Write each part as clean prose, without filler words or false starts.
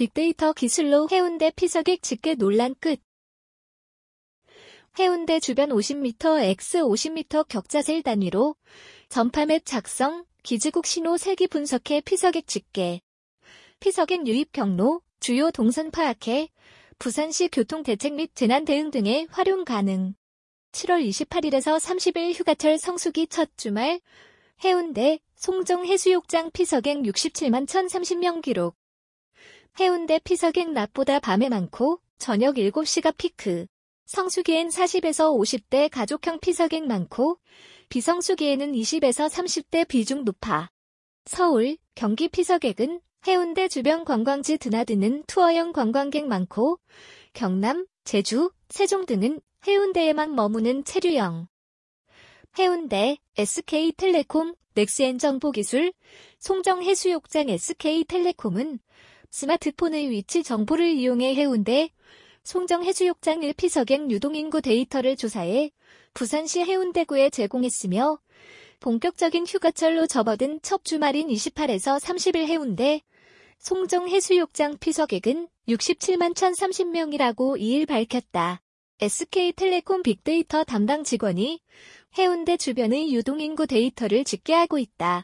빅데이터 기술로 해운대 피서객 집계 논란 끝. 해운대 주변 50m x 50m 격자셀 단위로 전파맵 작성, 기지국 신호 세기 분석해 피서객 집계. 피서객 유입 경로, 주요 동선 파악해 부산시 교통대책 및 재난 대응 등에 활용 가능. 7월 28일에서 30일 휴가철 성수기 첫 주말 해운대 송정 해수욕장 피서객 67만 1,030명 기록. 해운대 피서객 낮보다 밤에 많고 저녁 7시가 피크. 성수기엔 40에서 50대 가족형 피서객 많고 비성수기에는 20에서 30대 비중 높아. 서울, 경기 피서객은 해운대 주변 관광지 드나드는 투어형 관광객 많고 경남, 제주, 세종 등은 해운대에만 머무는 체류형. 해운대 SK텔레콤 넥스엔 정보기술 송정해수욕장 SK텔레콤은 스마트폰의 위치 정보를 이용해 해운대 송정해수욕장 1피서객 유동인구 데이터를 조사해 부산시 해운대구에 제공했으며 본격적인 휴가철로 접어든 첫 주말인 28에서 30일 해운대 송정해수욕장 피서객은 67만 1,030명이라고 2일 밝혔다. SK텔레콤 빅데이터 담당 직원이 해운대 주변의 유동인구 데이터를 집계하고 있다.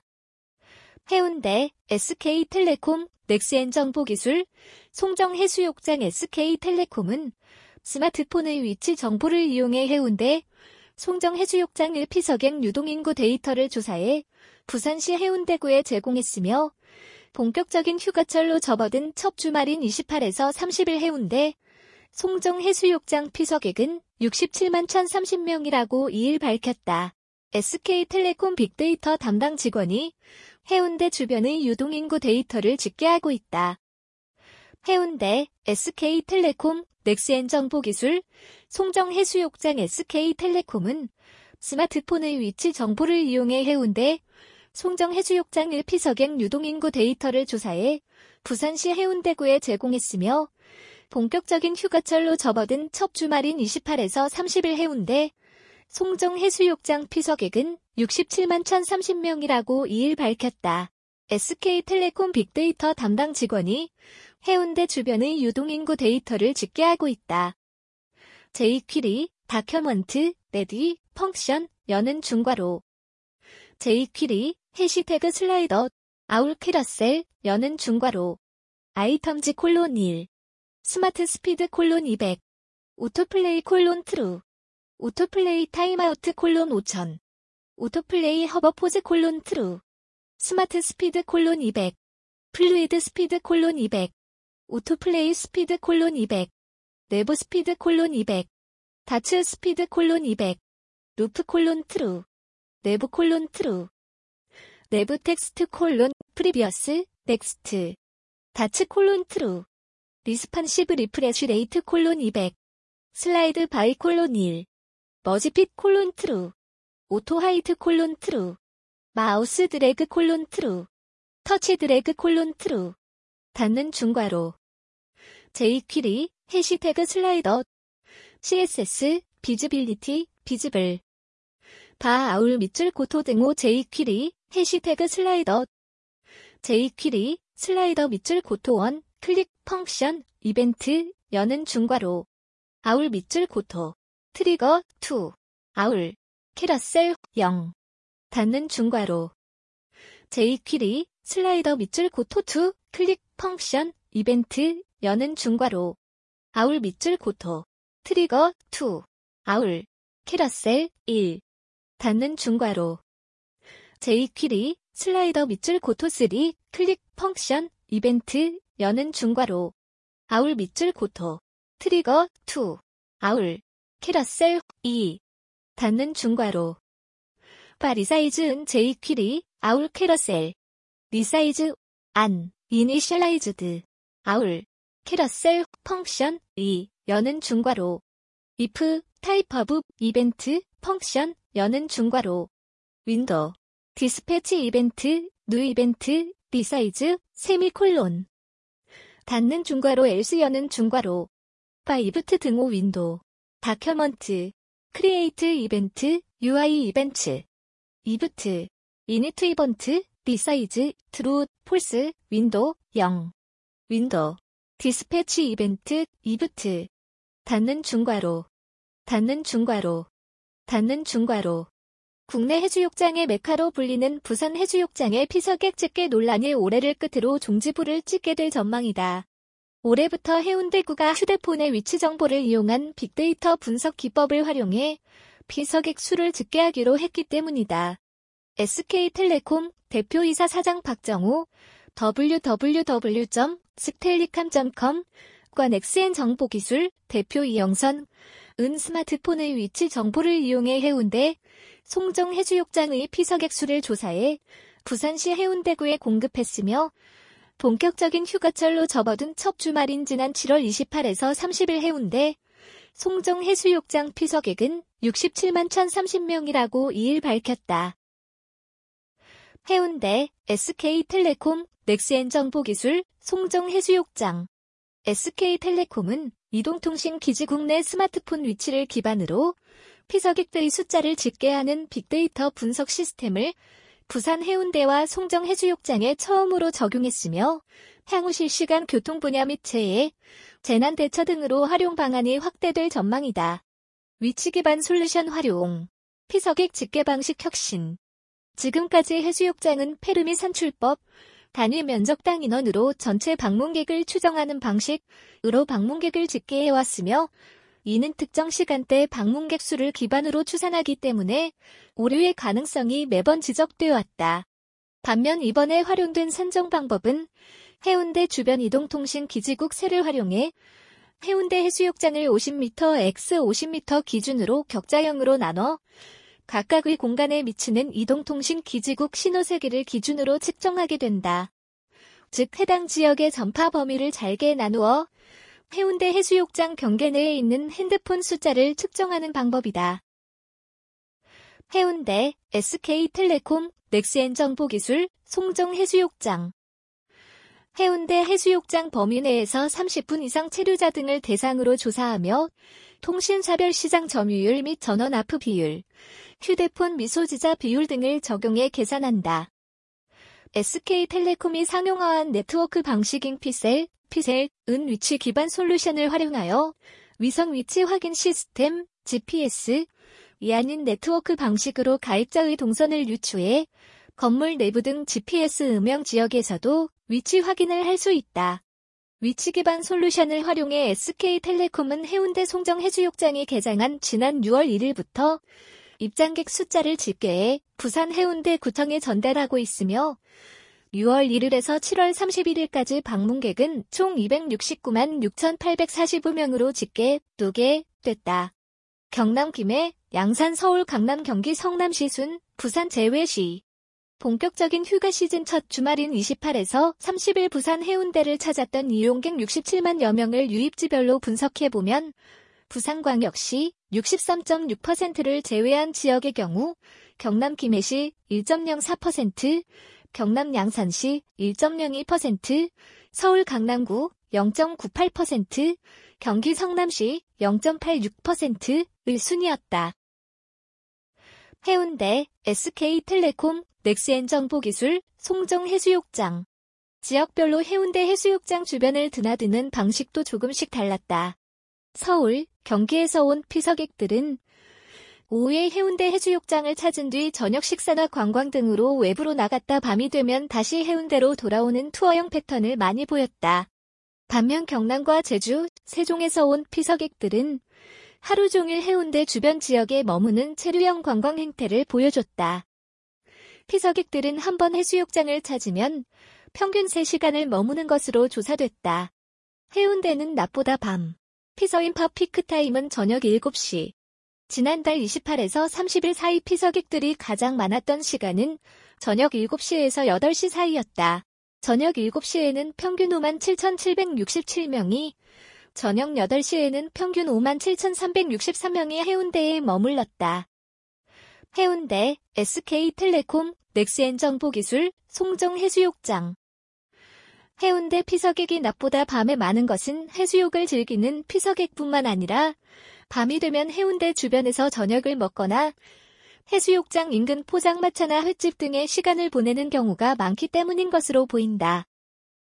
해운대 SK텔레콤 넥스엔 정보기술 송정해수욕장 SK텔레콤은 스마트폰의 위치 정보를 이용해 해운대 송정해수욕장 1피서객 유동인구 데이터를 조사해 부산시 해운대구에 제공했으며 본격적인 휴가철로 접어든 첫 주말인 28에서 30일 해운대 송정해수욕장 피서객은 67만 1,030명이라고 2일 밝혔다. SK텔레콤 빅데이터 담당 직원이 해운대 주변의 유동인구 데이터를 집계하고 있다. 해운대 SK텔레콤 넥스엔 정보기술 송정해수욕장 SK텔레콤은 스마트폰의 위치 정보를 이용해 해운대 송정해수욕장 1피서객 유동인구 데이터를 조사해 부산시 해운대구에 제공했으며 본격적인 휴가철로 접어든 첫 주말인 28에서 30일 해운대 송정해수욕장 피서객은 67만 1,030명이라고 2일 밝혔다. SK텔레콤 빅데이터 담당 직원이 해운대 주변의 유동인구 데이터를 집계하고 있다. jQuery, 다큐먼트, 레디, 펑션, 여는 중괄호. jQuery, 해시태그 슬라이더, 아울 캐러셀, 여는 중괄호. 아이템즈 콜론 1. 스마트 스피드 콜론 200. 오토플레이 콜론 트루. 오토플레이 타임아우트 콜론 5000. 오토플레이 허버포즈 콜론 트루. 스마트 스피드 콜론 200. 플루이드 스피드 콜론 200. 오토플레이 스피드 콜론 200. 내부 스피드 콜론 200. 다츠 스피드 콜론 200. 루프 콜론 트루. 내부 콜론 트루. 내부 텍스트 콜론 프리비어스 넥스트. 다츠 콜론 트루. 리스판시브 리프레쉬 레이트 콜론 200. 슬라이드 바이 콜론 1. 머지핏 콜론 트루. 오토 하이트 콜론 트루. 마우스 드래그 콜론 트루. 터치 드래그 콜론 트루. 닫는 중괄호. jQuery, 해시태그 슬라이더. CSS, 비즈빌리티, 비즈블. 바 아울 밑줄 고토 등호 jQuery, 해시태그 슬라이더. jQuery, 슬라이더 밑줄 고토 1, 클릭 펑션, 이벤트, 여는 중괄호. 아울 밑줄 고토. 트리거 2. 아울. 캐러셀 0. 닫는 중괄호. jQuery, 슬라이더 밑줄 고토 2, 클릭 펑션, 이벤트, 여는 중괄호. 아울 밑줄 고토. 트리거 2. 아울. 캐러셀 1. 닫는 중괄호. jQuery, 슬라이더 밑줄 고토 3, 클릭 펑션, 이벤트, 여는 중괄호. 아울 밑줄 고토. 트리거 2. 아울. 캐러셀 2. 닫는 중괄호. 바 리사이즈은 jQuery, 아울 캐러셀. 리사이즈, 안, 이니셜라이즈드. 아울. 캐러셀, 펑션, 2, 여는 중괄호. if, 타입 오브, 이벤트, 펑션, 여는 중괄호. 윈도우. 디스패치 이벤트, 뉴 이벤트, 리사이즈, 세미콜론. 닫는 중괄호 else 여는 중괄호. 바 이브트 등호 윈도우. 다큐먼트. 크리에이트 이벤트, UI 이벤트. 이브트. 이니트 이벤트, 리사이즈, 트루, 폴스, 윈도우, 0. 윈도우. 디스패치 이벤트, 이브트. 닫는 중괄호. 닫는 중괄호. 닫는 중괄호. 국내 해수욕장의 메카로 불리는 부산 해수욕장의 피서객 집계 논란이 올해를 끝으로 종지부를 찍게 될 전망이다. 올해부터 해운대구가 휴대폰의 위치 정보를 이용한 빅데이터 분석 기법을 활용해 피서객 수를 집계하기로 했기 때문이다. SK텔레콤 대표이사 사장 박정우 www.stellicam.com 과 넥스엔 정보기술 대표 이영선 은 스마트폰의 위치 정보를 이용해 해운대 송정 해수욕장의 피서객 수를 조사해 부산시 해운대구에 공급했으며 본격적인 휴가철로 접어든 첫 주말인 지난 7월 28에서 30일 해운대 송정 해수욕장 피서객은 67만 1,030명이라고 이일 밝혔다. 해운대 SK텔레콤 넥스엔 정보기술 송정 해수욕장 SK텔레콤은 이동통신 기지국 내 스마트폰 위치를 기반으로 피서객들의 숫자를 집계하는 빅데이터 분석 시스템을 부산 해운대와 송정 해수욕장에 처음으로 적용했으며 향후 실시간 교통 분야 및 재해, 재난 대처 등으로 활용 방안이 확대될 전망이다. 위치 기반 솔루션 활용, 피서객 집계 방식 혁신. 지금까지 해수욕장은 페르미 산출법, 단위 면적당 인원으로 전체 방문객을 추정하는 방식으로 방문객을 집계해왔으며 이는 특정 시간대 방문객 수를 기반으로 추산하기 때문에 오류의 가능성이 매번 지적되어 왔다. 반면 이번에 활용된 산정 방법은 해운대 주변 이동통신 기지국 세를 활용해 해운대 해수욕장을 50m x 50m 기준으로 격자형으로 나눠 각각의 공간에 미치는 이동통신 기지국 신호 세기를 기준으로 측정하게 된다. 즉 해당 지역의 전파 범위를 잘게 나누어 해운대 해수욕장 경계 내에 있는 핸드폰 숫자를 측정하는 방법이다. 해운대 SK텔레콤 넥스엔 정보기술 송정 해수욕장 해운대 해수욕장 범위 내에서 30분 이상 체류자 등을 대상으로 조사하며 통신사별 시장 점유율 및 전원 납부 비율, 휴대폰 미소지자 비율 등을 적용해 계산한다. SK텔레콤이 상용화한 네트워크 방식인 피셀은 위치 기반 솔루션을 활용하여 위성 위치 확인 시스템, GPS, 이 아닌 네트워크 방식으로 가입자의 동선을 유추해 건물 내부 등 GPS 음영 지역에서도 위치 확인을 할 수 있다. 위치 기반 솔루션을 활용해 SK텔레콤은 해운대 송정 해수욕장이 개장한 지난 6월 1일부터 입장객 숫자를 집계해 부산 해운대 구청에 전달하고 있으며 6월 1일에서 7월 31일까지 방문객은 총 269만 6,845명으로 집계됐다. 경남 김해, 양산 서울 강남 경기 성남시 순, 부산 제외시. 본격적인 휴가 시즌 첫 주말인 28에서 30일 부산 해운대를 찾았던 이용객 67만여 명을 유입지별로 분석해보면 부산광역시 63.6%를 제외한 지역의 경우 경남 김해시 1.04%, 경남 양산시 1.02%, 서울 강남구 0.98%, 경기 성남시 0.86%의 순이었다. 해운대 SK텔레콤 넥스엔 정보기술 송정 해수욕장 지역별로 해운대 해수욕장 주변을 드나드는 방식도 조금씩 달랐다. 서울, 경기에서 온 피서객들은 오후에 해운대 해수욕장을 찾은 뒤 저녁 식사나 관광 등으로 외부로 나갔다 밤이 되면 다시 해운대로 돌아오는 투어형 패턴을 많이 보였다. 반면 경남과 제주, 세종에서 온 피서객들은 하루 종일 해운대 주변 지역에 머무는 체류형 관광 행태를 보여줬다. 피서객들은 한 번 해수욕장을 찾으면 평균 3시간을 머무는 것으로 조사됐다. 해운대는 낮보다 밤, 피서인파 피크타임은 저녁 7시. 지난달 28에서 30일 사이 피서객들이 가장 많았던 시간은 저녁 7시에서 8시 사이였다. 저녁 7시에는 평균 57,767명이, 저녁 8시에는 평균 57,363명이 해운대에 머물렀다. 해운대 SK텔레콤 넥스엔 정보기술 송정 해수욕장 해운대 피서객이 낮보다 밤에 많은 것은 해수욕을 즐기는 피서객뿐만 아니라 밤이 되면 해운대 주변에서 저녁을 먹거나 해수욕장 인근 포장마차나 횟집 등의 시간을 보내는 경우가 많기 때문인 것으로 보인다.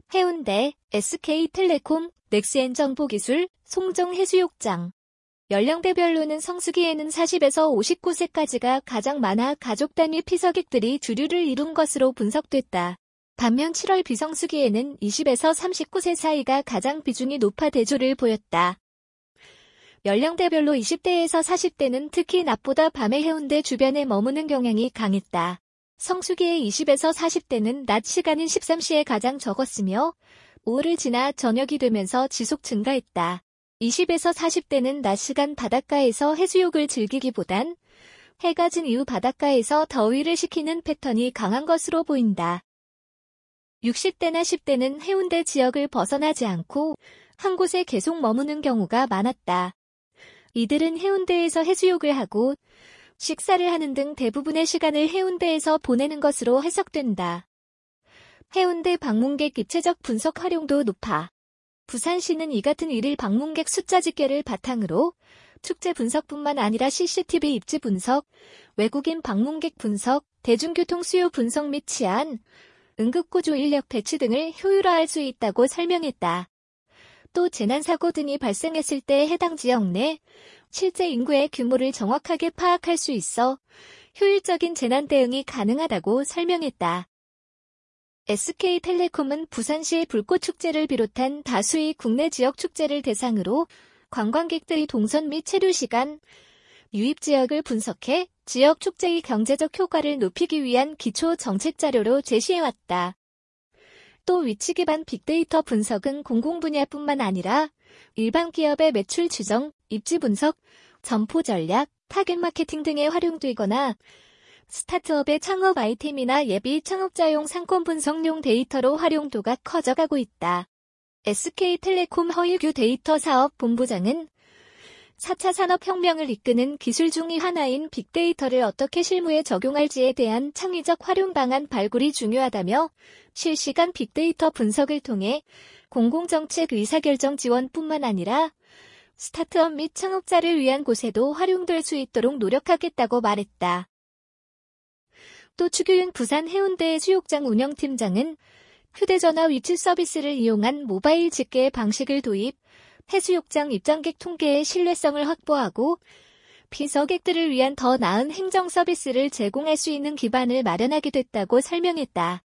해운대, SK텔레콤, 넥센정보기술, 송정해수욕장. 연령대별로는 성수기에는 40에서 59세까지가 가장 많아 가족 단위 피서객들이 주류를 이룬 것으로 분석됐다. 반면 7월 비성수기에는 20에서 39세 사이가 가장 비중이 높아 대조를 보였다. 연령대별로 20대에서 40대는 특히 낮보다 밤에 해운대 주변에 머무는 경향이 강했다. 성수기의 20에서 40대는 낮 시간인 13시에 가장 적었으며 5월을 지나 저녁이 되면서 지속 증가했다. 20에서 40대는 낮 시간 바닷가에서 해수욕을 즐기기보단 해가 진 이후 바닷가에서 더위를 식히는 패턴이 강한 것으로 보인다. 60대나 10대는 해운대 지역을 벗어나지 않고 한 곳에 계속 머무는 경우가 많았다. 이들은 해운대에서 해수욕을 하고 식사를 하는 등 대부분의 시간을 해운대에서 보내는 것으로 해석된다. 해운대 방문객 입체적 분석 활용도 높아. 부산시는 이 같은 일일 방문객 숫자 집계를 바탕으로 축제 분석뿐만 아니라 CCTV 입지 분석, 외국인 방문객 분석, 대중교통 수요 분석 및 치안, 응급구조 인력 배치 등을 효율화할 수 있다고 설명했다. 또 재난사고 등이 발생했을 때 해당 지역 내 실제 인구의 규모를 정확하게 파악할 수 있어 효율적인 재난 대응이 가능하다고 설명했다. SK텔레콤은 부산시의 불꽃축제를 비롯한 다수의 국내 지역 축제를 대상으로 관광객들의 동선 및 체류 시간, 유입 지역을 분석해 지역 축제의 경제적 효과를 높이기 위한 기초 정책 자료로 제시해왔다. 또 위치 기반 빅데이터 분석은 공공 분야뿐만 아니라 일반 기업의 매출 추정, 입지 분석, 점포 전략, 타겟 마케팅 등에 활용되거나 스타트업의 창업 아이템이나 예비 창업자용 상권 분석용 데이터로 활용도가 커져가고 있다. SK텔레콤 허일규 데이터 사업 본부장은 4차 산업혁명을 이끄는 기술 중의 하나인 빅데이터를 어떻게 실무에 적용할지에 대한 창의적 활용 방안 발굴이 중요하다며 실시간 빅데이터 분석을 통해 공공정책 의사결정 지원뿐만 아니라 스타트업 및 창업자를 위한 곳에도 활용될 수 있도록 노력하겠다고 말했다. 또 추규윤 부산 해운대 수욕장 운영팀장은 휴대전화 위치 서비스를 이용한 모바일 집계 방식을 도입, 해수욕장 입장객 통계의 신뢰성을 확보하고 피서객들을 위한 더 나은 행정 서비스를 제공할 수 있는 기반을 마련하게 됐다고 설명했다.